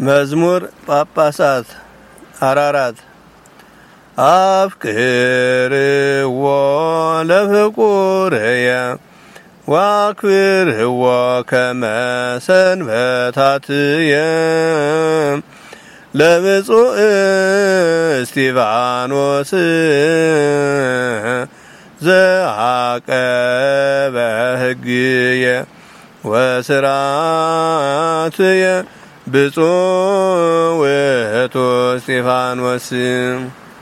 መዝሙር ጳጳሳት አራራት አፍቅርዎ ለፍቁርየ ዋክብርዎ ከመ ሰንበታትየ ለብፁዕ እስጢፋኖስ ዘዐቀበ ሕግየ ወሥርዓትየ ብፁዕ ውእቱ እስጢፋኖስ